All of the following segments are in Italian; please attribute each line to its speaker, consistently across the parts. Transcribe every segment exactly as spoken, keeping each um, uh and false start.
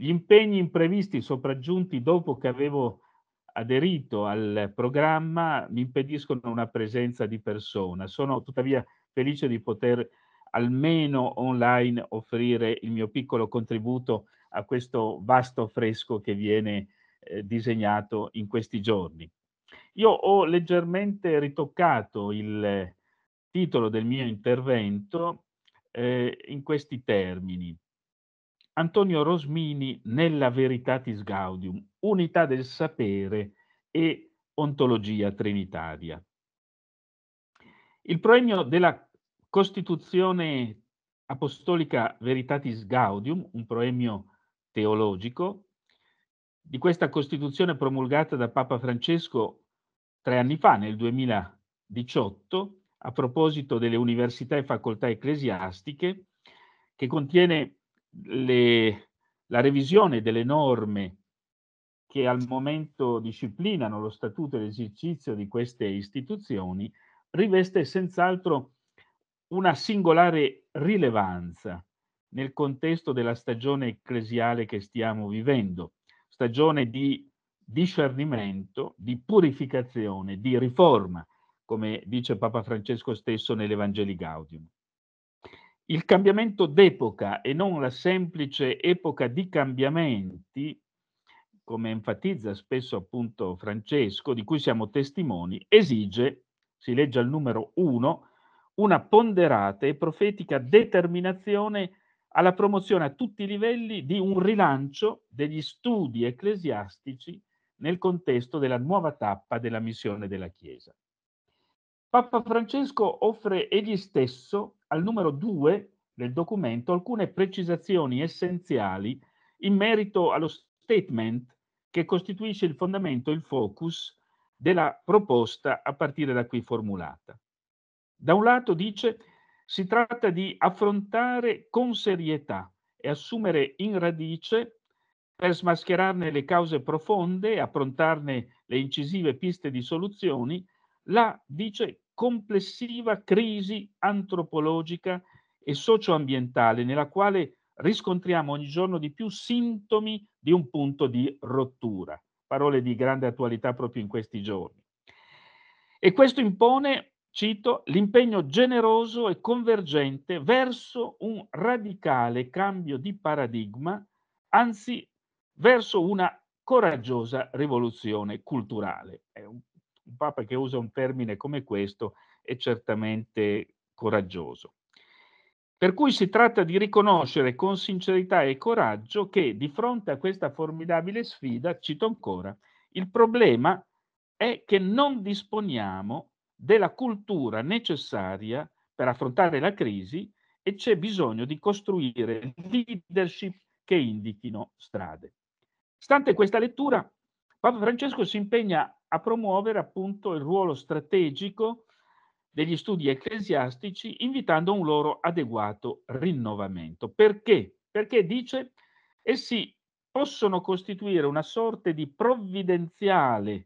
Speaker 1: Gli impegni imprevisti sopraggiunti dopo che avevo aderito al programma mi impediscono una presenza di persona. Sono tuttavia felice di poter almeno online offrire il mio piccolo contributo a questo vasto affresco che viene, ehm, disegnato in questi giorni. Io ho leggermente ritoccato il titolo del mio intervento, ehm, in questi termini: Antonio Rosmini nella Veritatis Gaudium, unità del sapere e ontologia trinitaria. Il proemio della Costituzione Apostolica Veritatis Gaudium, un proemio teologico, di questa Costituzione promulgata da Papa Francesco tre anni fa, nel duemiladiciotto, a proposito delle università e facoltà ecclesiastiche, che contiene le la revisione delle norme che al momento disciplinano lo statuto e l'esercizio di queste istituzioni, riveste senz'altro una singolare rilevanza nel contesto della stagione ecclesiale che stiamo vivendo, stagione di discernimento, di purificazione, di riforma, come dice Papa Francesco stesso nell'Evangelii Gaudium. Il cambiamento d'epoca e non la semplice epoca di cambiamenti, come enfatizza spesso appunto Francesco, di cui siamo testimoni, esige, si legge al numero uno, una ponderata e profetica determinazione alla promozione a tutti i livelli di un rilancio degli studi ecclesiastici nel contesto della nuova tappa della missione della Chiesa. Papa Francesco offre egli stesso al numero due del documento alcune precisazioni essenziali in merito allo statement che costituisce il fondamento e il focus della proposta a partire da qui formulata. Da un lato dice si tratta di affrontare con serietà e assumere in radice per smascherarne le cause profonde e approntarne le incisive piste di soluzioni, la, dice, complessiva crisi antropologica e socioambientale nella quale riscontriamo ogni giorno di più sintomi di un punto di rottura. Parole di grande attualità proprio in questi giorni. E questo impone, cito, l'impegno generoso e convergente verso un radicale cambio di paradigma, anzi verso una coraggiosa rivoluzione culturale. È un, un Papa che usa un termine come questo è certamente coraggioso. Per cui si tratta di riconoscere con sincerità e coraggio che di fronte a questa formidabile sfida, cito ancora, il problema è che non disponiamo della cultura necessaria per affrontare la crisi e c'è bisogno di costruire leadership che indichino strade. Stante questa lettura, Papa Francesco si impegna a promuovere appunto il ruolo strategico degli studi ecclesiastici, invitando a un loro adeguato rinnovamento. Perché? Perché dice essi possono costituire una sorta di provvidenziale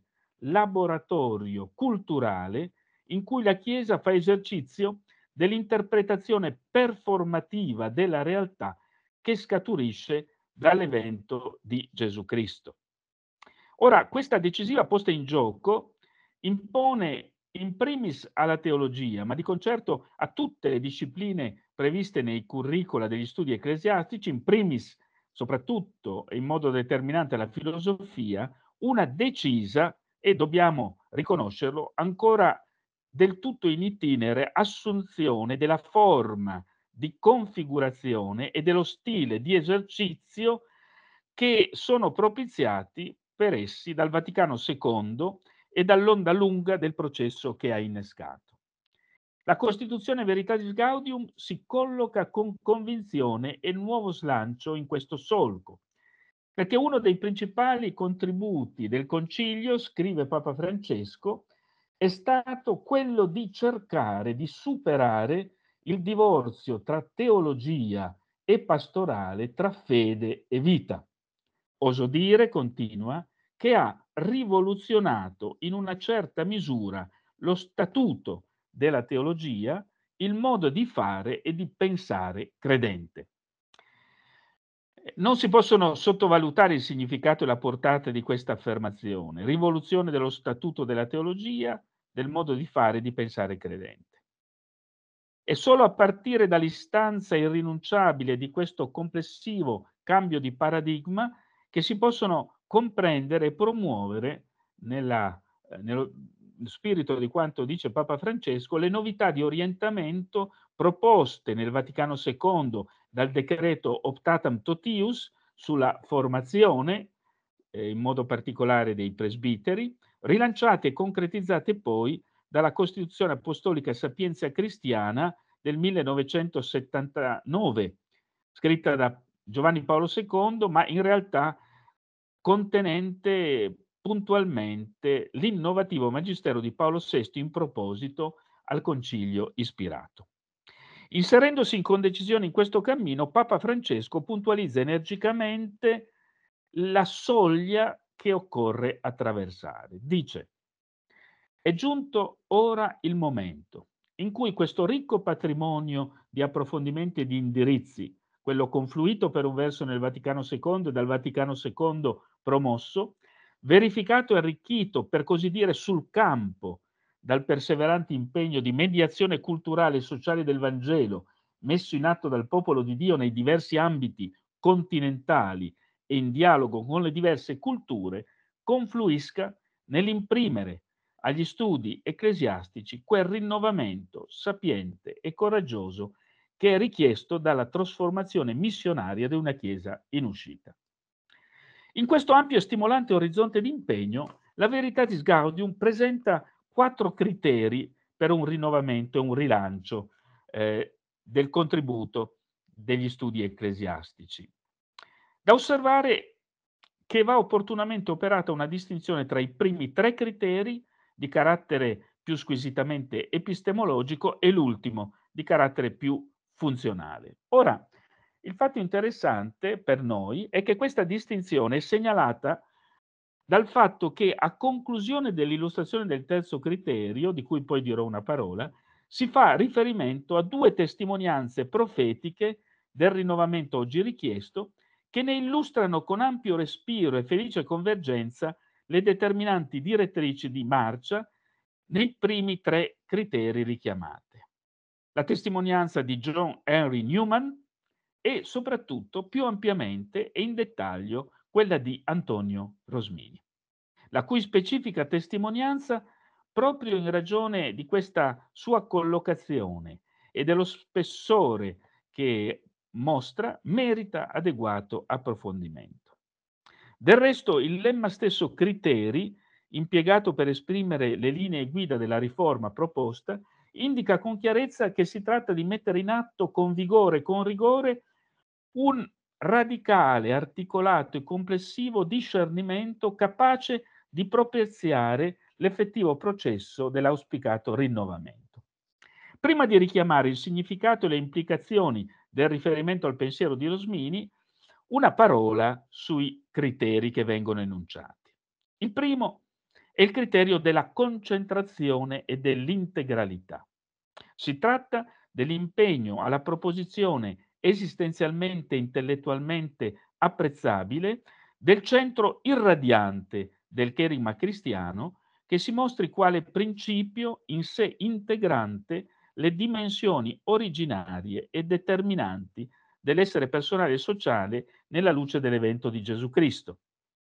Speaker 1: laboratorio culturale in cui la Chiesa fa esercizio dell'interpretazione performativa della realtà che scaturisce dall'evento di Gesù Cristo. Ora, questa decisiva posta in gioco impone in primis alla teologia, ma di concerto a tutte le discipline previste nei curricula degli studi ecclesiastici, in primis soprattutto e in modo determinante alla filosofia, una decisa e dobbiamo riconoscerlo ancora del tutto in itinere assunzione della forma di configurazione e dello stile di esercizio che sono propiziati per essi dal Vaticano secondo e dall'onda lunga del processo che ha innescato. La Costituzione Veritatis Gaudium si colloca con convinzione e nuovo slancio in questo solco, perché uno dei principali contributi del Concilio, scrive Papa Francesco, è stato quello di cercare di superare il divorzio tra teologia e pastorale, tra fede e vita. Oso dire, continua, che ha rivoluzionato in una certa misura lo statuto della teologia, il modo di fare e di pensare credente. Non si possono sottovalutare il significato e la portata di questa affermazione, rivoluzione dello statuto della teologia, del modo di fare e di pensare credente. È solo a partire dall'istanza irrinunciabile di questo complessivo cambio di paradigma che si possono comprendere e promuovere nella, eh, nello spirito di quanto dice Papa Francesco, le novità di orientamento proposte nel Vaticano secondo dal decreto Optatam Totius sulla formazione, eh, in modo particolare dei presbiteri, rilanciate e concretizzate poi dalla Costituzione Apostolica Sapienza Cristiana del millenovecentosettantanove, scritta da Giovanni Paolo secondo, ma in realtà contenente puntualmente l'innovativo magistero di Paolo sesto in proposito al concilio ispirato. Inserendosi con decisione in questo cammino, Papa Francesco puntualizza energicamente la soglia che occorre attraversare. Dice: è giunto ora il momento in cui questo ricco patrimonio di approfondimenti e di indirizzi, quello confluito per un verso nel Vaticano secondo e dal Vaticano secondo promosso, verificato e arricchito, per così dire, sul campo dal perseverante impegno di mediazione culturale e sociale del Vangelo, messo in atto dal popolo di Dio nei diversi ambiti continentali e in dialogo con le diverse culture, confluisca nell'imprimere agli studi ecclesiastici quel rinnovamento sapiente e coraggioso che è richiesto dalla trasformazione missionaria di una Chiesa in uscita. In questo ampio e stimolante orizzonte di impegno, la Veritatis Gaudium presenta quattro criteri per un rinnovamento e un rilancio eh, del contributo degli studi ecclesiastici. Da osservare che va opportunamente operata una distinzione tra i primi tre criteri di carattere più squisitamente epistemologico e l'ultimo di carattere più funzionale. Ora, il fatto interessante per noi è che questa distinzione è segnalata dal fatto che a conclusione dell'illustrazione del terzo criterio, di cui poi dirò una parola, si fa riferimento a due testimonianze profetiche del rinnovamento oggi richiesto che ne illustrano con ampio respiro e felice convergenza le determinanti direttrici di marcia nei primi tre criteri richiamate. La testimonianza di John Henry Newman e soprattutto più ampiamente e in dettaglio quella di Antonio Rosmini, la cui specifica testimonianza, proprio in ragione di questa sua collocazione e dello spessore che mostra, merita adeguato approfondimento. Del resto, il lemma stesso criteri, impiegato per esprimere le linee guida della riforma proposta, indica con chiarezza che si tratta di mettere in atto con vigore e con rigore un radicale, articolato e complessivo discernimento capace di propiziare l'effettivo processo dell'auspicato rinnovamento. Prima di richiamare il significato e le implicazioni del riferimento al pensiero di Rosmini, una parola sui criteri che vengono enunciati. Il primo è il criterio della concentrazione e dell'integralità. Si tratta dell'impegno alla proposizione esistenzialmente e intellettualmente apprezzabile del centro irradiante del cherigma cristiano che si mostri quale principio in sé integrante le dimensioni originarie e determinanti dell'essere personale e sociale nella luce dell'evento di Gesù Cristo.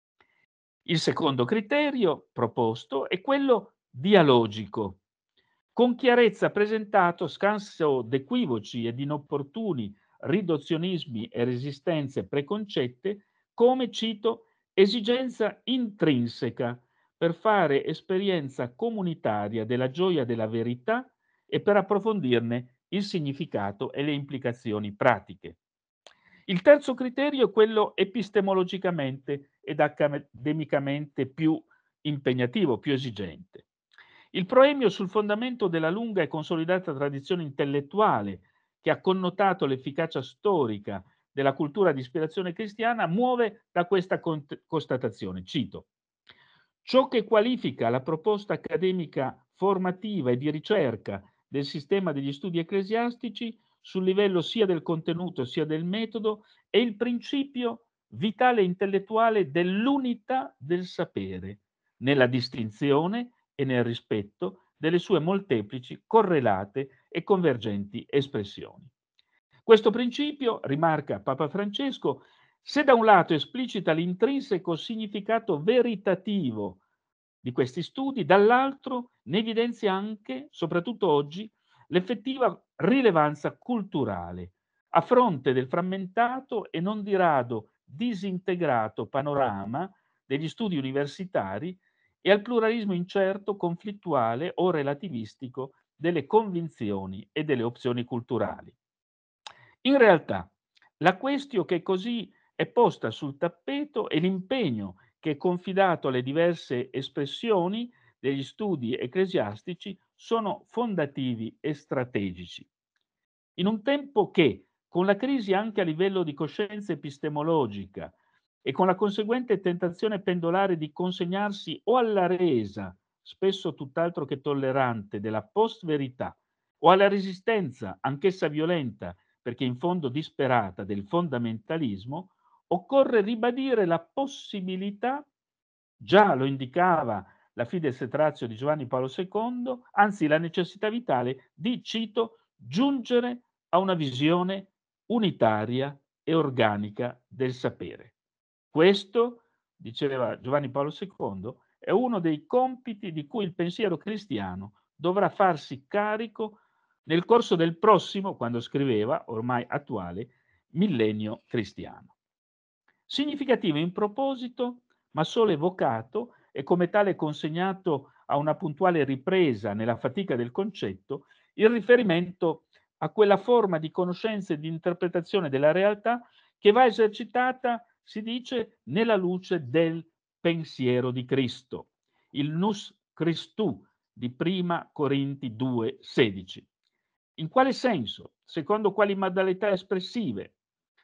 Speaker 1: Il secondo criterio proposto è quello dialogico, con chiarezza presentato, scanso d'equivoci ed inopportuni riduzionismi e resistenze preconcette, come, cito, esigenza intrinseca per fare esperienza comunitaria della gioia della verità e per approfondirne il significato e le implicazioni pratiche. Il terzo criterio è quello epistemologicamente ed accademicamente più impegnativo, più esigente. Il proemio sul fondamento della lunga e consolidata tradizione intellettuale che ha connotato l'efficacia storica della cultura di ispirazione cristiana muove da questa cont- constatazione. Cito: ciò che qualifica la proposta accademica formativa e di ricerca del sistema degli studi ecclesiastici sul livello sia del contenuto sia del metodo, è il principio vitale e intellettuale dell'unità del sapere, nella distinzione e nel rispetto delle sue molteplici, correlate e convergenti espressioni. Questo principio, rimarca Papa Francesco, se da un lato esplicita l'intrinseco significato veritativo di questi studi, dall'altro ne evidenzia anche, soprattutto oggi, l'effettiva rilevanza culturale, a fronte del frammentato e non di rado disintegrato panorama degli studi universitari e al pluralismo incerto, conflittuale o relativistico delle convinzioni e delle opzioni culturali. In realtà, la questione che così è posta sul tappeto è l'impegno che è confidato alle diverse espressioni degli studi ecclesiastici sono fondativi e strategici. In un tempo che, con la crisi anche a livello di coscienza epistemologica e con la conseguente tentazione pendolare di consegnarsi o alla resa, spesso tutt'altro che tollerante, della post-verità, o alla resistenza, anch'essa violenta, perché in fondo disperata, del fondamentalismo, occorre ribadire la possibilità, già lo indicava la Fides et Ratio di Giovanni Paolo secondo, anzi la necessità vitale di, cito, giungere a una visione unitaria e organica del sapere. Questo, diceva Giovanni Paolo secondo, è uno dei compiti di cui il pensiero cristiano dovrà farsi carico nel corso del prossimo, quando scriveva, ormai attuale, millennio cristiano. Significativo in proposito, ma solo evocato e come tale consegnato a una puntuale ripresa nella fatica del concetto, il riferimento a quella forma di conoscenza e di interpretazione della realtà che va esercitata, si dice, nella luce del pensiero di Cristo, il nous Christu di Prima Corinti due sedici. In quale senso? Secondo quali modalità espressive?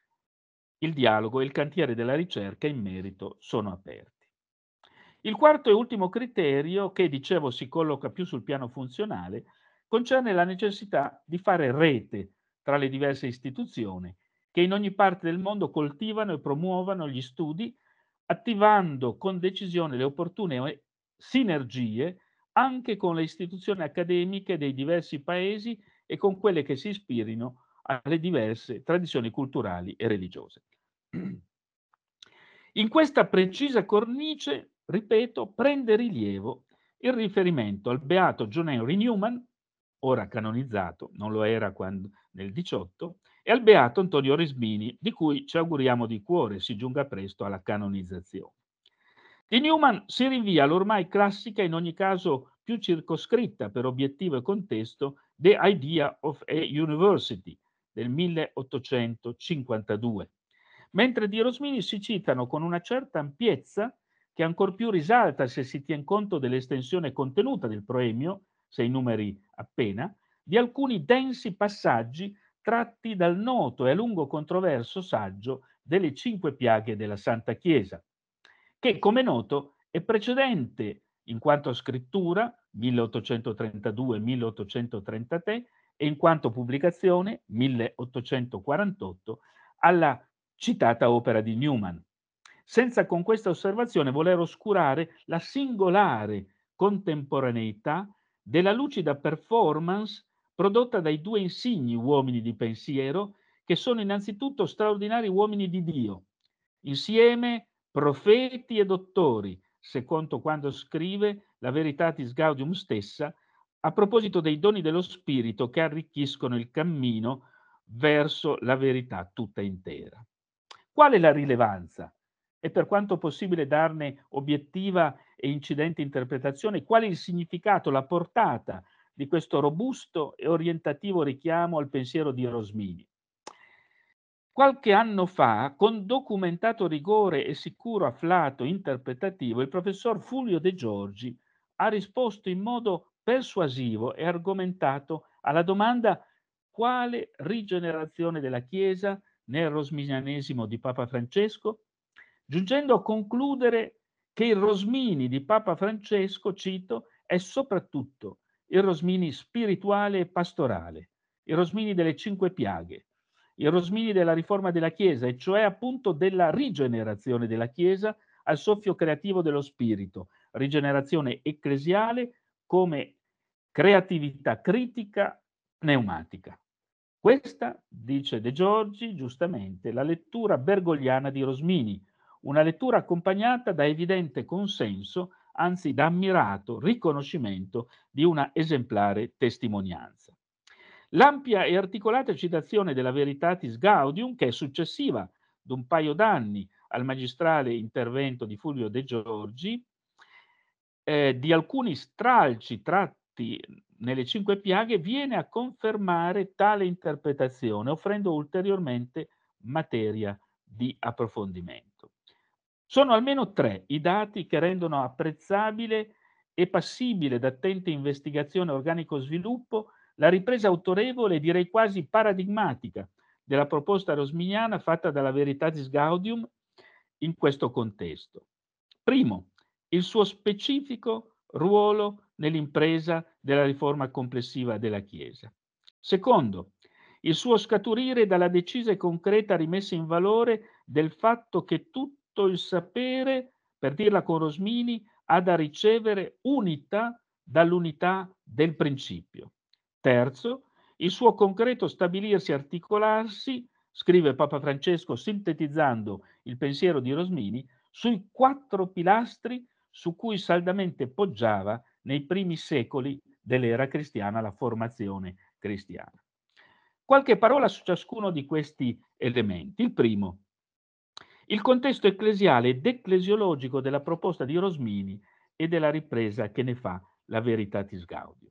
Speaker 1: Il dialogo e il cantiere della ricerca in merito sono aperti. Il quarto e ultimo criterio, che dicevo si colloca più sul piano funzionale, concerne la necessità di fare rete tra le diverse istituzioni che in ogni parte del mondo coltivano e promuovono gli studi, attivando con decisione le opportune sinergie anche con le istituzioni accademiche dei diversi paesi e con quelle che si ispirino alle diverse tradizioni culturali e religiose. In questa precisa cornice, ripeto, prende rilievo il riferimento al beato John Henry Newman, ora canonizzato, non lo era quando, nel diciotto, e al beato Antonio Resmini, di cui ci auguriamo di cuore si giunga presto alla canonizzazione. Di Newman si rinvia all'ormai classica, in ogni caso più circoscritta per obiettivo e contesto, The Idea of a University del milleottocentocinquantadue, mentre di Rosmini si citano con una certa ampiezza, che ancor più risalta se si tien conto dell'estensione contenuta del proemio, sei numeri appena, di alcuni densi passaggi tratti dal noto e a lungo controverso saggio delle cinque piaghe della Santa Chiesa, che, come noto, è precedente in quanto scrittura, milleottocentotrentadue milleottocentotrentatré, e in quanto pubblicazione, milleottocentoquarantotto, alla citata opera di Newman, senza con questa osservazione voler oscurare la singolare contemporaneità della lucida performance prodotta dai due insigni uomini di pensiero, che sono innanzitutto straordinari uomini di Dio, insieme profeti e dottori, secondo quando scrive la Veritatis Gaudium stessa, a proposito dei doni dello Spirito che arricchiscono il cammino verso la verità tutta intera. Qual è la rilevanza? E per quanto possibile darne obiettiva e incidente interpretazione, qual è il significato, la portata di questo robusto e orientativo richiamo al pensiero di Rosmini? Qualche anno fa, con documentato rigore e sicuro afflato interpretativo, il professor Fulvio De Giorgi ha risposto in modo persuasivo e argomentato alla domanda: quale rigenerazione della Chiesa nel rosminianesimo di Papa Francesco? Giungendo a concludere che il Rosmini di Papa Francesco, cito, è soprattutto il Rosmini spirituale e pastorale, i Rosmini delle cinque piaghe, i Rosmini della riforma della Chiesa, e cioè appunto della rigenerazione della Chiesa al soffio creativo dello Spirito, rigenerazione ecclesiale come creatività critica pneumatica. Questa, dice De Giorgi, giustamente, la lettura bergogliana di Rosmini, una lettura accompagnata da evidente consenso, anzi da ammirato riconoscimento di una esemplare testimonianza. L'ampia e articolata citazione della Veritatis Gaudium, che è successiva d'un paio d'anni al magistrale intervento di Fulvio De Giorgi, eh, di alcuni stralci tratti nelle cinque piaghe, viene a confermare tale interpretazione, offrendo ulteriormente materia di approfondimento. Sono almeno tre i dati che rendono apprezzabile e passibile d'attenta investigazione e organico sviluppo la ripresa autorevole e direi quasi paradigmatica della proposta rosminiana fatta dalla Veritatis Gaudium in questo contesto. Primo, il suo specifico ruolo nell'impresa della riforma complessiva della Chiesa. Secondo, il suo scaturire dalla decisa e concreta rimessa in valore del fatto che tutto il sapere, per dirla con Rosmini, ha da ricevere unità dall'unità del principio. Terzo, il suo concreto stabilirsi e articolarsi, scrive Papa Francesco sintetizzando il pensiero di Rosmini, sui quattro pilastri su cui saldamente poggiava nei primi secoli dell'era cristiana la formazione cristiana. Qualche parola su ciascuno di questi elementi. Il primo, il contesto ecclesiale ed ecclesiologico della proposta di Rosmini e della ripresa che ne fa la Veritatis Gaudium.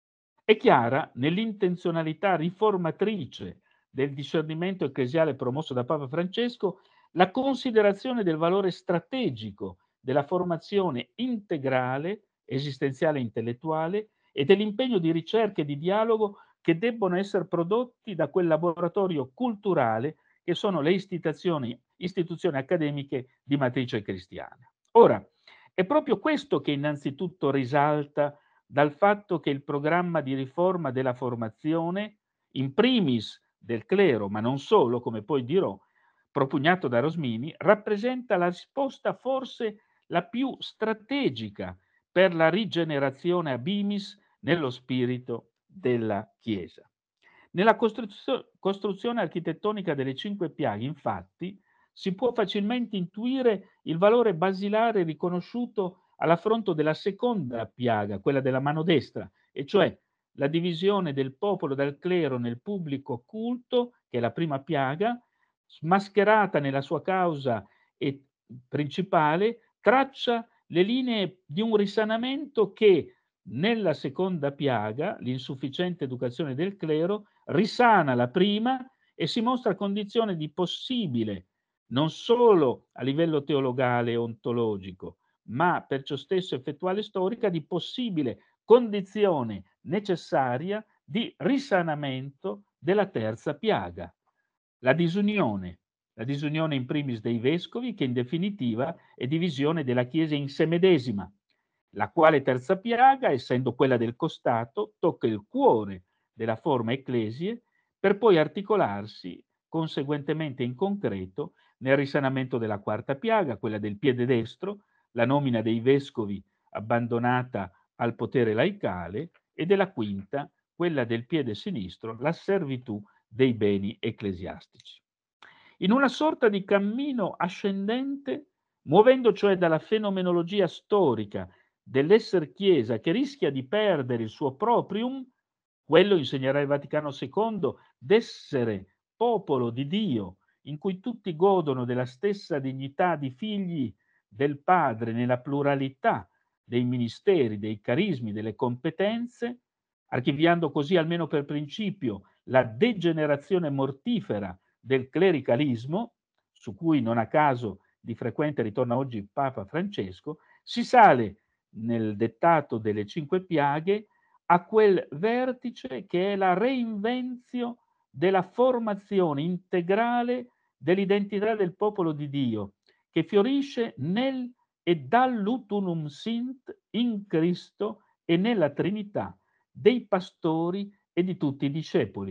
Speaker 1: È chiara nell'intenzionalità riformatrice del discernimento ecclesiale promosso da Papa Francesco la considerazione del valore strategico della formazione integrale, esistenziale e intellettuale e dell'impegno di ricerca e di dialogo che debbono essere prodotti da quel laboratorio culturale che sono le istituzioni, istituzioni accademiche di matrice cristiana. Ora, è proprio questo che innanzitutto risalta dal fatto che il programma di riforma della formazione, in primis del clero, ma non solo, come poi dirò, propugnato da Rosmini, rappresenta la risposta forse la più strategica per la rigenerazione a bimis nello spirito della Chiesa. Nella costruzio- costruzione architettonica delle cinque piaghe, infatti, si può facilmente intuire il valore basilare riconosciuto all'affronto della seconda piaga, quella della mano destra, e cioè la divisione del popolo dal clero nel pubblico culto, che è la prima piaga, smascherata nella sua causa e principale, traccia le linee di un risanamento che nella seconda piaga, l'insufficiente educazione del clero, risana la prima e si mostra condizione di possibile, non solo a livello teologale e ontologico, ma per ciò stesso effettuale storica, di possibile condizione necessaria di risanamento della terza piaga, la disunione, la disunione in primis dei vescovi, che in definitiva è divisione della Chiesa in sé medesima, la quale terza piaga, essendo quella del costato, tocca il cuore della forma ecclesie per poi articolarsi conseguentemente in concreto nel risanamento della quarta piaga, quella del piede destro, la nomina dei vescovi abbandonata al potere laicale, e della quinta, quella del piede sinistro, la servitù dei beni ecclesiastici. In una sorta di cammino ascendente, muovendo cioè dalla fenomenologia storica dell'esser Chiesa che rischia di perdere il suo proprium, quello, insegnerà il Vaticano secondo, d'essere popolo di Dio, in cui tutti godono della stessa dignità di figli del Padre nella pluralità dei ministeri, dei carismi, delle competenze, archiviando così almeno per principio la degenerazione mortifera del clericalismo, su cui non a caso di frequente ritorna oggi Papa Francesco, si sale nel dettato delle cinque piaghe a quel vertice che è la reinvenzio della formazione integrale dell'identità del popolo di Dio, che fiorisce nel e dall'utunum sint in Cristo e nella Trinità dei pastori e di tutti i discepoli,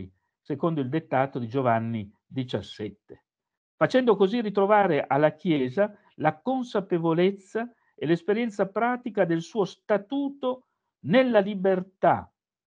Speaker 1: secondo il dettato di Giovanni diciassette, facendo così ritrovare alla Chiesa la consapevolezza e l'esperienza pratica del suo statuto nella libertà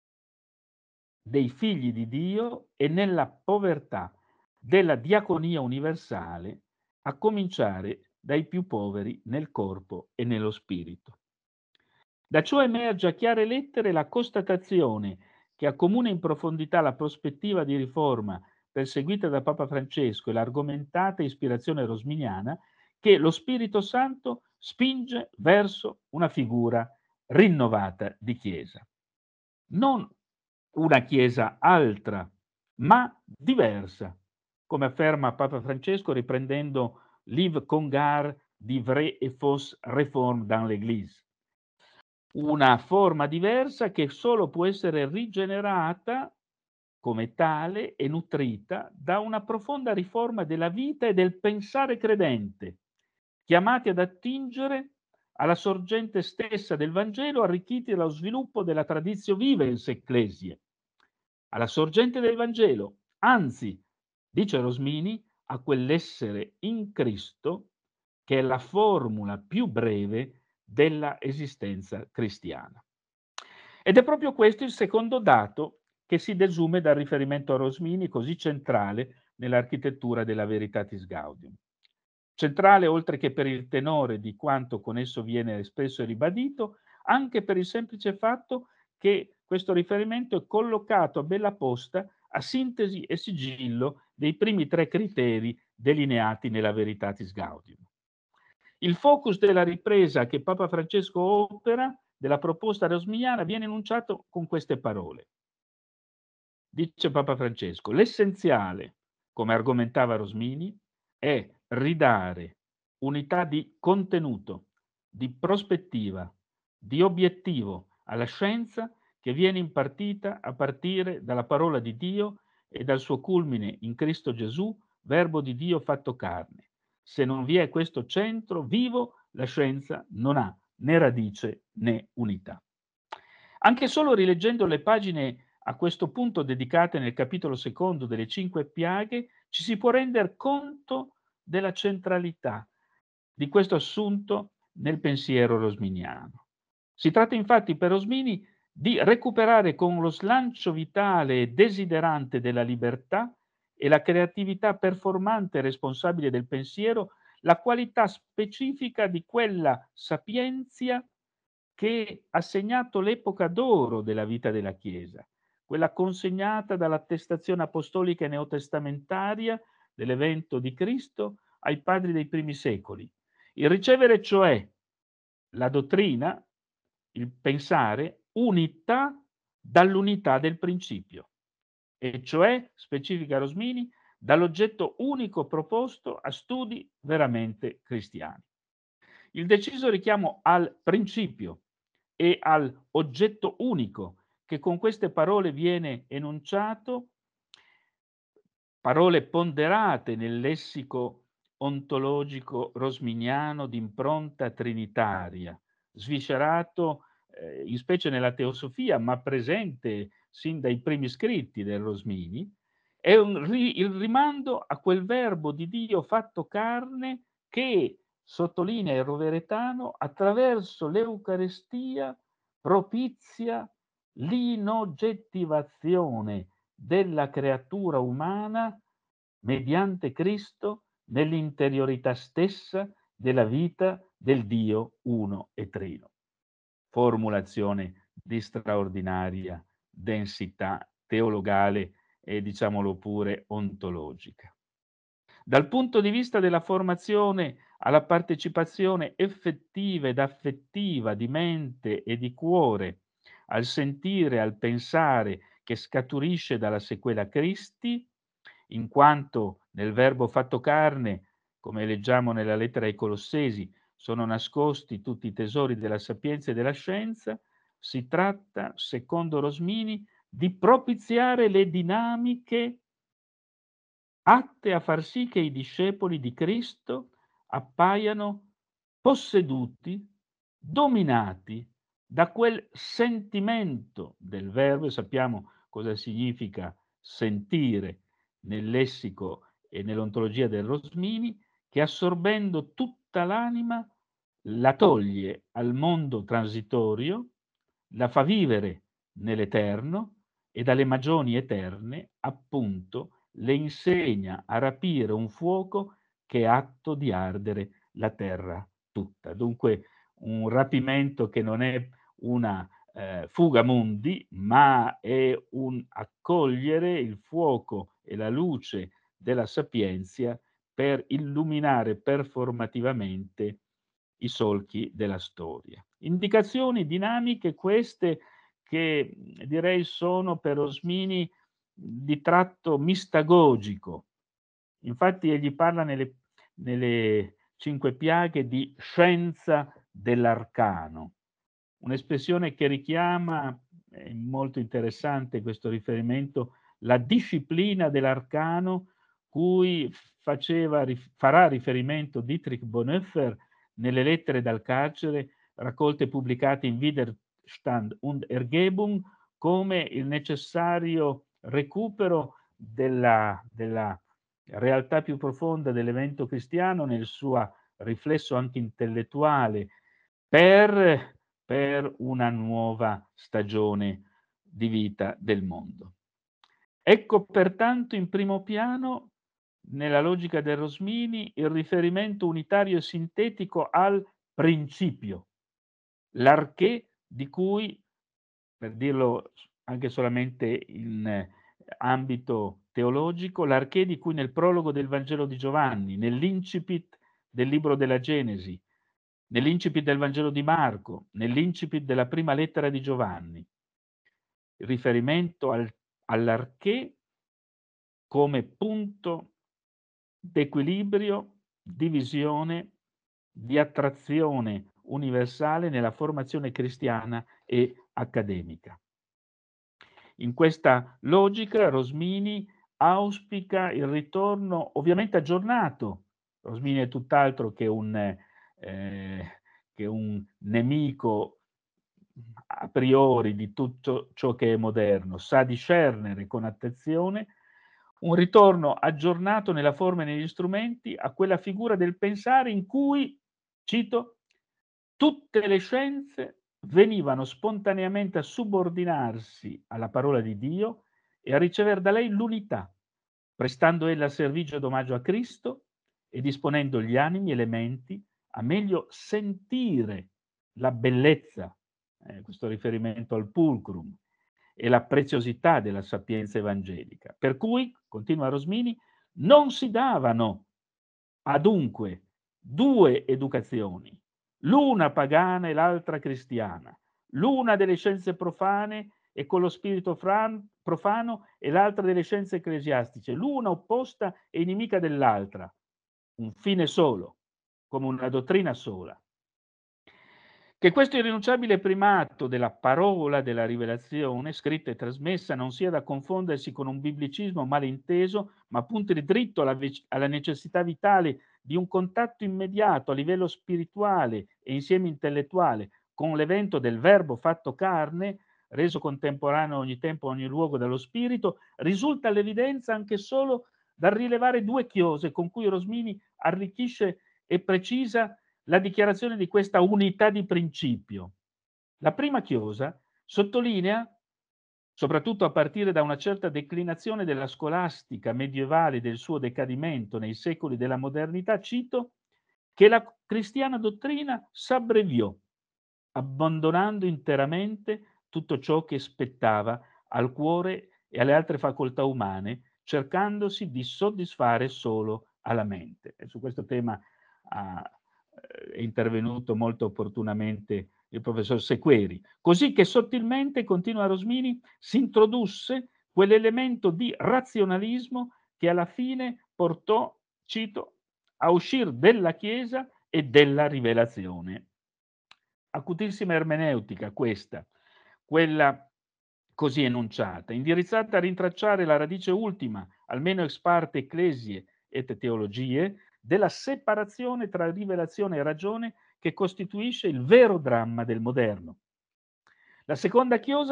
Speaker 1: dei figli di Dio e nella povertà della diaconia universale, a cominciare dai più poveri nel corpo e nello spirito. Da ciò emerge a chiare lettere la constatazione che accomuna in profondità la prospettiva di riforma perseguita da Papa Francesco e l'argomentata ispirazione rosminiana, che lo Spirito Santo spinge verso una figura rinnovata di Chiesa. Non una Chiesa altra, ma diversa, come afferma Papa Francesco riprendendo l'Yves Congar di Vraie et fausse réforme dans l'Église. Una forma diversa che solo può essere rigenerata come tale e nutrita da una profonda riforma della vita e del pensare credente, chiamati ad attingere alla sorgente stessa del Vangelo, arricchiti dallo sviluppo della traditio vivens ecclesiae, alla sorgente del Vangelo, anzi, dice Rosmini, a quell'essere in Cristo che è la formula più breve della esistenza cristiana. Ed è proprio questo il secondo dato che si desume dal riferimento a Rosmini, così centrale nell'architettura della Veritatis Gaudium. Centrale, oltre che per il tenore di quanto con esso viene espresso e ribadito, anche per il semplice fatto che questo riferimento è collocato a bella posta a sintesi e sigillo dei primi tre criteri delineati nella Veritatis Gaudium. Il focus della ripresa che Papa Francesco opera della proposta rosminiana viene enunciato con queste parole. Dice Papa Francesco: l'essenziale, come argomentava Rosmini, è ridare unità di contenuto, di prospettiva, di obiettivo alla scienza che viene impartita a partire dalla parola di Dio e dal suo culmine in Cristo Gesù, Verbo di Dio fatto carne. Se non vi è questo centro vivo, la scienza non ha né radice né unità. Anche solo rileggendo le pagine a questo punto dedicate nel capitolo secondo delle cinque piaghe, ci si può rendere conto della centralità di questo assunto nel pensiero rosminiano. Si tratta infatti per Rosmini di recuperare con lo slancio vitale e desiderante della libertà e la creatività performante e responsabile del pensiero la qualità specifica di quella sapienza che ha segnato l'epoca d'oro della vita della Chiesa, quella consegnata dall'attestazione apostolica e neotestamentaria dell'evento di Cristo ai padri dei primi secoli. Il ricevere, cioè, la dottrina, il pensare, unità dall'unità del principio, e cioè, specifica Rosmini, dall'oggetto unico proposto a studi veramente cristiani. Il deciso richiamo al principio e al oggetto unico che con queste parole viene enunciato, parole ponderate nel lessico ontologico rosminiano d'impronta trinitaria, sviscerato eh, in specie nella teosofia, ma presente sin dai primi scritti del Rosmini, è un ri- il rimando a quel verbo di Dio fatto carne che, sottolinea il Roveretano, attraverso l'Eucarestia propizia l'inoggettivazione della creatura umana mediante Cristo nell'interiorità stessa della vita del Dio uno e trino. Formulazione di straordinaria densità teologale e, diciamolo pure, ontologica. Dal punto di vista della formazione alla partecipazione effettiva ed affettiva di mente e di cuore, al sentire, al pensare che scaturisce dalla sequela Christi, in quanto nel Verbo fatto carne, come leggiamo nella lettera ai Colossesi, sono nascosti tutti i tesori della sapienza e della scienza, si tratta, secondo Rosmini, di propiziare le dinamiche atte a far sì che i discepoli di Cristo appaiano posseduti, dominati da quel sentimento del verbo, e sappiamo cosa significa sentire nel lessico e nell'ontologia del Rosmini, che assorbendo tutta l'anima la toglie al mondo transitorio, la fa vivere nell'eterno e dalle magioni eterne, appunto, le insegna a rapire un fuoco che è atto di ardere la terra tutta. Dunque un rapimento che non è una eh, fuga mundi, ma è un accogliere il fuoco e la luce della sapienza per illuminare performativamente i solchi della storia. Indicazioni dinamiche queste che direi sono per Rosmini di tratto mistagogico. Infatti egli parla nelle, nelle Cinque Piaghe di scienza dell'arcano, un'espressione che richiama, è molto interessante questo riferimento, la disciplina dell'arcano cui faceva, farà riferimento Dietrich Bonhoeffer nelle lettere dal carcere raccolte e pubblicate in Widerstand und Ergebung come il necessario recupero della, della realtà più profonda dell'evento cristiano nel suo riflesso anche intellettuale per, per una nuova stagione di vita del mondo. Ecco pertanto in primo piano, nella logica del Rosmini, il riferimento unitario e sintetico al principio, l'arché di cui, per dirlo anche solamente in ambito teologico, l'arché di cui nel prologo del Vangelo di Giovanni, nell'incipit del libro della Genesi, nell'incipit del Vangelo di Marco, nell'incipit della prima lettera di Giovanni, il riferimento al, all'arché come punto d'equilibrio, di visione, di attrazione universale nella formazione cristiana e accademica. In questa logica Rosmini auspica il ritorno ovviamente aggiornato. Rosmini è tutt'altro che un, eh, che un nemico a priori di tutto ciò che è moderno, sa discernere con attenzione un ritorno aggiornato nella forma e negli strumenti a quella figura del pensare in cui, cito, tutte le scienze venivano spontaneamente a subordinarsi alla parola di Dio e a ricevere da lei l'unità, prestando ella servigio ed omaggio a Cristo e disponendo gli animi e le menti a meglio sentire la bellezza, eh, questo riferimento al pulcrum, e la preziosità della sapienza evangelica. Per cui, continua Rosmini, non si davano adunque due educazioni, l'una pagana e l'altra cristiana, l'una delle scienze profane e con lo spirito fran- profano e l'altra delle scienze ecclesiastiche, l'una opposta e inimica dell'altra, un fine solo, come una dottrina sola. Che questo irrinunciabile primato della parola della rivelazione, scritta e trasmessa, non sia da confondersi con un biblicismo malinteso, ma punti dritto alla, alla necessità vitale di un contatto immediato a livello spirituale e insieme intellettuale con l'evento del Verbo fatto carne, reso contemporaneo a ogni tempo, a ogni luogo dallo Spirito, risulta all'evidenza anche solo dal rilevare due chiose con cui Rosmini arricchisce e precisa la dichiarazione di questa unità di principio. La prima chiosa sottolinea, soprattutto a partire da una certa declinazione della scolastica medievale e del suo decadimento nei secoli della modernità, cito, che la cristiana dottrina s'abbreviò, abbandonando interamente tutto ciò che spettava al cuore e alle altre facoltà umane, cercandosi di soddisfare solo alla mente. E su questo tema ha è intervenuto molto opportunamente il professor Sequeri, così che sottilmente, continua Rosmini, si introdusse quell'elemento di razionalismo che alla fine portò, cito, a uscire della Chiesa e della rivelazione. Acutissima ermeneutica questa, quella così enunciata, indirizzata a rintracciare la radice ultima, almeno ex parte ecclesie et teologie, della separazione tra rivelazione e ragione che costituisce il vero dramma del moderno. La seconda chiosa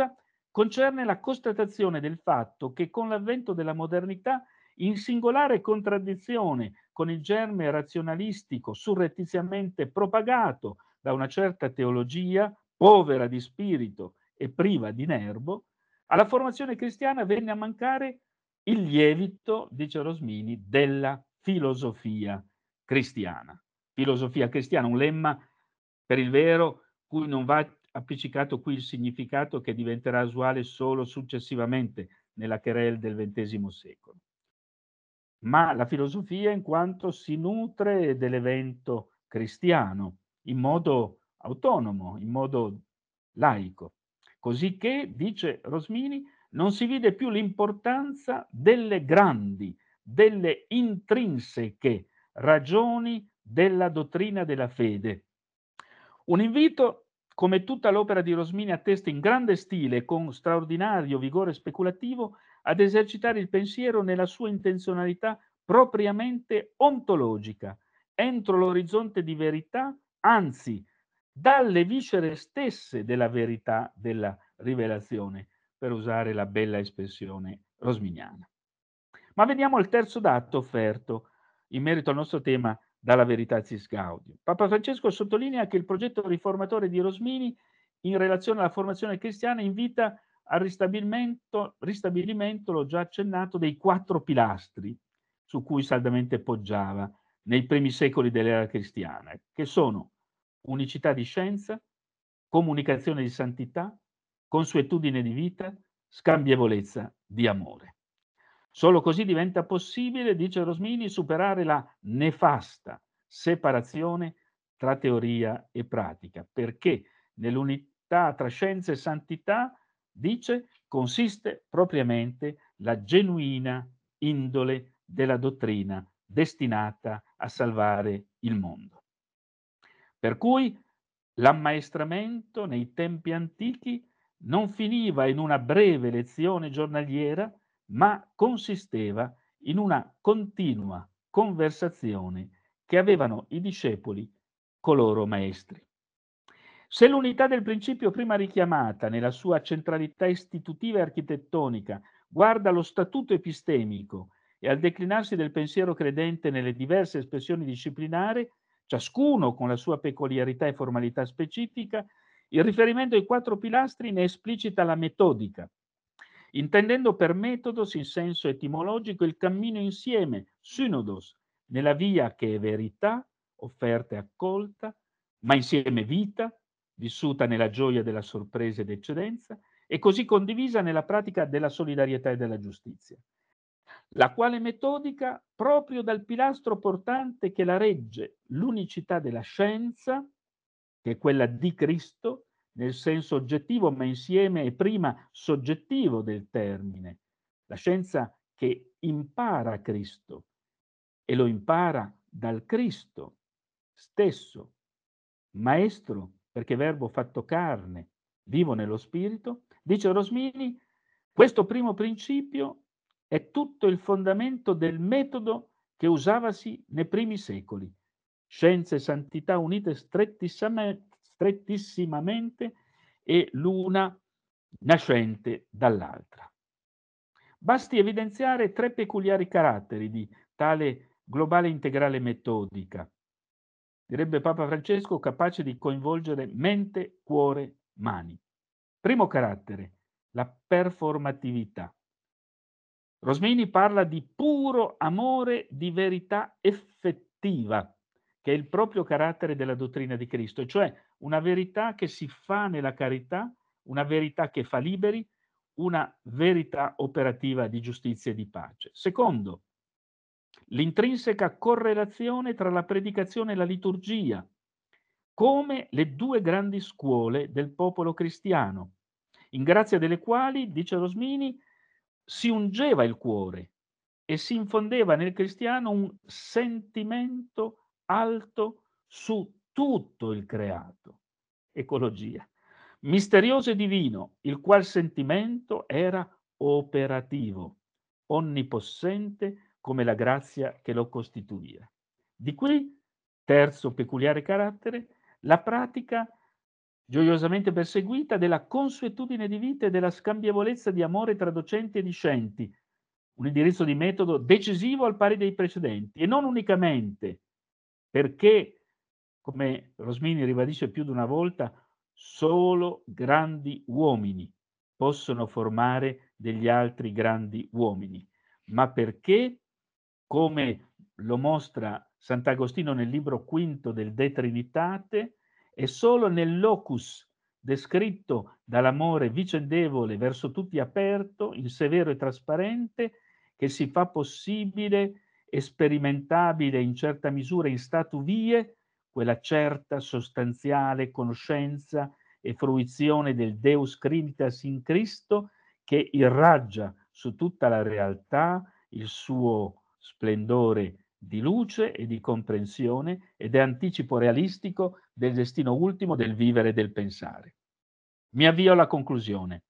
Speaker 1: concerne la constatazione del fatto che con l'avvento della modernità, in singolare contraddizione con il germe razionalistico surrettiziamente propagato da una certa teologia, povera di spirito e priva di nervo, alla formazione cristiana venne a mancare il lievito, dice Rosmini, della filosofia cristiana. Filosofia cristiana, un lemma per il vero cui non va appiccicato qui il significato che diventerà usuale solo successivamente nella querelle del ventesimo secolo. Ma la filosofia in quanto si nutre dell'evento cristiano in modo autonomo, in modo laico, cosicché, dice Rosmini, non si vide più l'importanza delle grandi, delle intrinseche ragioni della dottrina della fede. Un invito, come tutta l'opera di Rosmini attesta in grande stile e con straordinario vigore speculativo, ad esercitare il pensiero nella sua intenzionalità propriamente ontologica, entro l'orizzonte di verità, anzi, dalle viscere stesse della verità della rivelazione, per usare la bella espressione rosminiana. Ma veniamo al terzo dato offerto in merito al nostro tema dalla Veritatis Gaudium. Papa Francesco sottolinea che il progetto riformatore di Rosmini in relazione alla formazione cristiana invita al ristabilimento, ristabilimento, l'ho già accennato, dei quattro pilastri su cui saldamente poggiava nei primi secoli dell'era cristiana, che sono unicità di scienza, comunicazione di santità, consuetudine di vita, scambievolezza di amore. Solo così diventa possibile, dice Rosmini, superare la nefasta separazione tra teoria e pratica, perché nell'unità tra scienza e santità, dice, consiste propriamente la genuina indole della dottrina destinata a salvare il mondo. Per cui l'ammaestramento nei tempi antichi non finiva in una breve lezione giornaliera, ma consisteva in una continua conversazione che avevano i discepoli con loro maestri. Se l'unità del principio prima richiamata nella sua centralità istitutiva e architettonica guarda allo statuto epistemico e al declinarsi del pensiero credente nelle diverse espressioni disciplinari, ciascuno con la sua peculiarità e formalità specifica, il riferimento ai quattro pilastri ne esplicita la metodica, intendendo per metodos in senso etimologico il cammino insieme, synodos, nella via che è verità, offerta e accolta, ma insieme vita, vissuta nella gioia della sorpresa ed eccedenza, e così condivisa nella pratica della solidarietà e della giustizia. La quale metodica, proprio dal pilastro portante che la regge, l'unicità della scienza, che è quella di Cristo, nel senso oggettivo ma insieme e prima soggettivo del termine, la scienza che impara Cristo e lo impara dal Cristo stesso, maestro, perché verbo fatto carne, vivo nello spirito, dice Rosmini, questo primo principio è tutto il fondamento del metodo che usavasi nei primi secoli, scienza e santità unite strettissimamente e l'una nascente dall'altra. Basti evidenziare tre peculiari caratteri di tale globale integrale metodica, direbbe Papa Francesco, capace di coinvolgere mente, cuore, mani. Primo carattere, la performatività. Rosmini parla di puro amore di verità effettiva, che è il proprio carattere della dottrina di Cristo, cioè una verità che si fa nella carità, una verità che fa liberi, una verità operativa di giustizia e di pace. Secondo, l'intrinseca correlazione tra la predicazione e la liturgia, come le due grandi scuole del popolo cristiano, in grazia delle quali, dice Rosmini, si ungeva il cuore e si infondeva nel cristiano un sentimento alto su tutto il creato. Ecologia. Misterioso e divino, il qual sentimento era operativo, onnipossente come la grazia che lo costituiva. Di qui, terzo peculiare carattere, la pratica gioiosamente perseguita, della consuetudine di vita e della scambievolezza di amore tra docenti e discenti, un indirizzo di metodo decisivo al pari dei precedenti, e non unicamente perché, come Rosmini ribadisce più di una volta, solo grandi uomini possono formare degli altri grandi uomini, ma perché, come lo mostra Sant'Agostino nel libro quinto del De Trinitate, è solo nel locus descritto dall'amore vicendevole verso tutti aperto, in severo e trasparente, che si fa possibile e sperimentabile in certa misura in statu vie quella certa sostanziale conoscenza e fruizione del Deus Trinitas in Cristo che irraggia su tutta la realtà il suo splendore di luce e di comprensione ed è anticipo realistico del destino ultimo del vivere e del pensare. Mi avvio alla conclusione.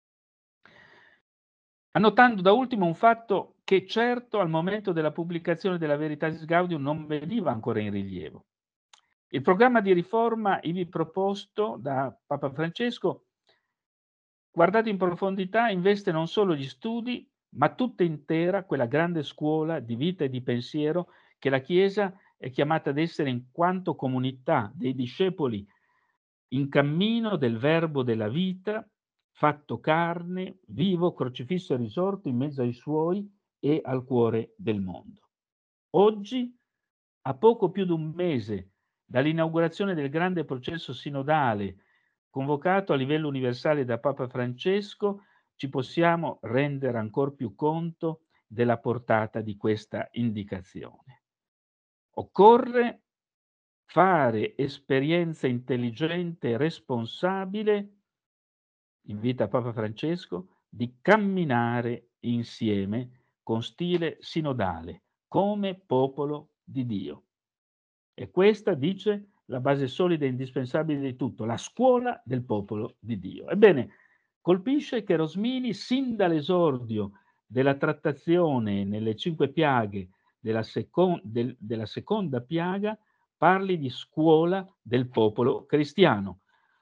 Speaker 1: Annotando da ultimo un fatto che certo al momento della pubblicazione della Veritatis Gaudium non veniva ancora in rilievo. Il programma di riforma ivi proposto da Papa Francesco, guardato in profondità, investe non solo gli studi, ma tutta intera quella grande scuola di vita e di pensiero che la Chiesa è chiamata ad essere in quanto comunità dei discepoli in cammino del Verbo della vita, fatto carne, vivo, crocifisso e risorto in mezzo ai suoi e al cuore del mondo. Oggi, a poco più di un mese dall'inaugurazione del grande processo sinodale convocato a livello universale da Papa Francesco, ci possiamo rendere ancor più conto della portata di questa indicazione. Occorre fare esperienza intelligente e responsabile, invita Papa Francesco, di camminare insieme con stile sinodale, come popolo di Dio. E questa, dice, la base solida e indispensabile di tutto, la scuola del popolo di Dio. Ebbene, colpisce che Rosmini, sin dall'esordio della trattazione nelle cinque piaghe della, secon- del- della seconda piaga, parli di scuola del popolo cristiano.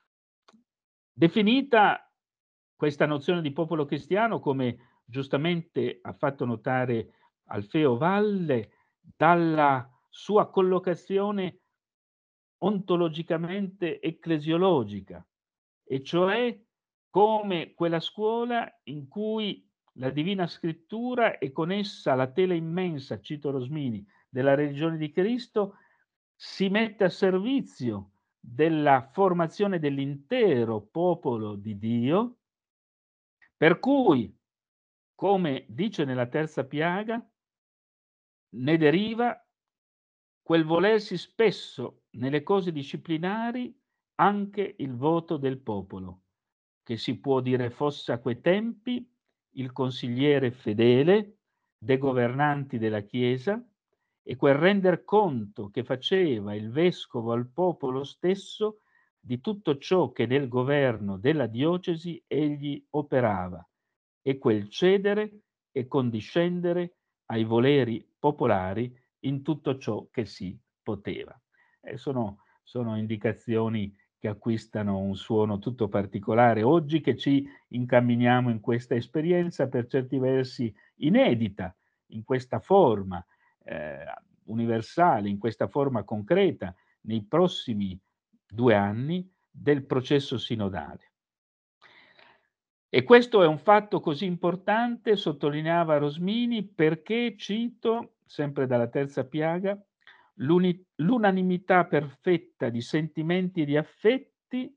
Speaker 1: Definita questa nozione di popolo cristiano, come giustamente ha fatto notare Alfeo Valle, dalla sua collocazione ontologicamente ecclesiologica, e cioè come quella scuola in cui la Divina Scrittura e con essa la tela immensa, cito Rosmini, della religione di Cristo, si mette a servizio della formazione dell'intero popolo di Dio, per cui, come dice nella terza piaga, ne deriva quel volersi spesso nelle cose disciplinari anche il voto del popolo, che si può dire fosse a quei tempi il consigliere fedele dei governanti della Chiesa e quel render conto che faceva il vescovo al popolo stesso di tutto ciò che nel governo della diocesi egli operava e quel cedere e condiscendere ai voleri popolari in tutto ciò che si poteva. E sono, sono indicazioni che acquistano un suono tutto particolare oggi che ci incamminiamo in questa esperienza per certi versi inedita, in questa forma eh, universale, in questa forma concreta, nei prossimi due anni del processo sinodale. E questo è un fatto così importante, sottolineava Rosmini, perché, cito, sempre dalla terza piaga, l'uni- l'unanimità perfetta di sentimenti e di affetti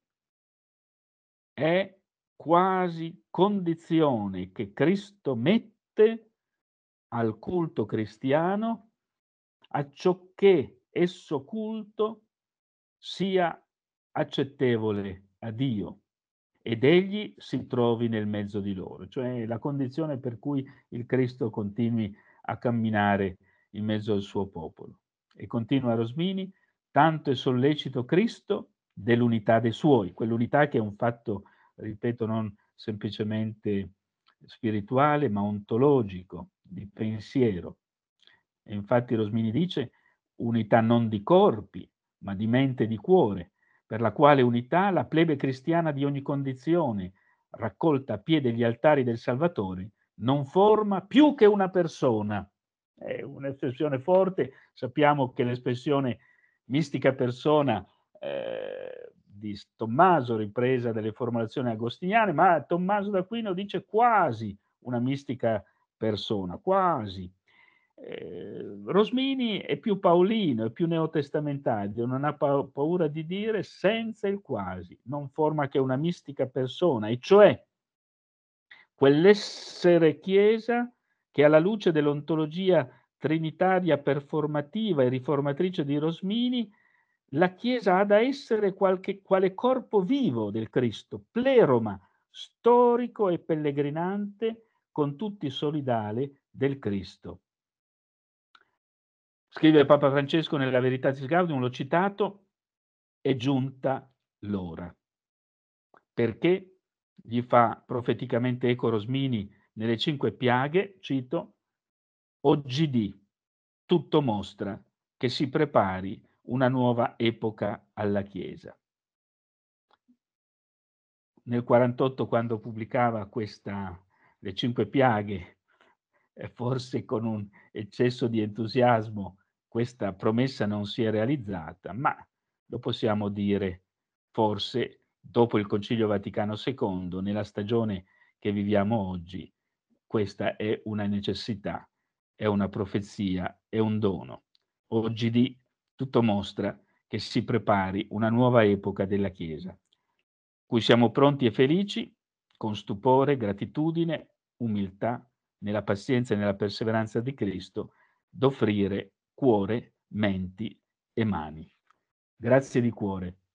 Speaker 1: è quasi condizione che Cristo mette al culto cristiano acciocché esso culto sia accettevole a Dio ed egli si trovi nel mezzo di loro, cioè la condizione per cui il Cristo continui a camminare in mezzo al suo popolo. E continua Rosmini, tanto è sollecito Cristo dell'unità dei suoi, quell'unità che è un fatto, ripeto, non semplicemente spirituale, ma ontologico, di pensiero. E infatti Rosmini dice unità non di corpi, ma di mente e di cuore, per la quale unità la plebe cristiana di ogni condizione, raccolta a piè degli altari del Salvatore, non forma più che una persona. È un'espressione forte, sappiamo che l'espressione mistica persona eh, di Tommaso, ripresa dalle formulazioni agostiniane, ma Tommaso d'Aquino dice quasi una mistica persona, quasi. Eh, Rosmini è più paolino, è più neotestamentario, non ha pa paura di dire senza il quasi, non forma che una mistica persona, e cioè quell'essere Chiesa che alla luce dell'ontologia trinitaria performativa e riformatrice di Rosmini, la Chiesa ha da essere qualche, quale corpo vivo del Cristo, pleroma, storico e pellegrinante, con tutti solidale del Cristo. Scrive Papa Francesco nella Veritatis Gaudium, l'ho citato, è giunta l'ora. Perché gli fa profeticamente eco Rosmini nelle Cinque Piaghe, cito: "Oggidì tutto mostra che si prepari una nuova epoca alla Chiesa". Nel quarantotto, quando pubblicava questa Le Cinque Piaghe, e forse con un eccesso di entusiasmo, questa promessa non si è realizzata, ma lo possiamo dire forse dopo il Concilio Vaticano secondo, nella stagione che viviamo oggi, questa è una necessità, è una profezia, è un dono. Oggidì tutto mostra che si prepari una nuova epoca della Chiesa, cui siamo pronti e felici, con stupore, gratitudine, umiltà, nella pazienza e nella perseveranza di Cristo, d'offrire cuore, menti e mani. Grazie di cuore.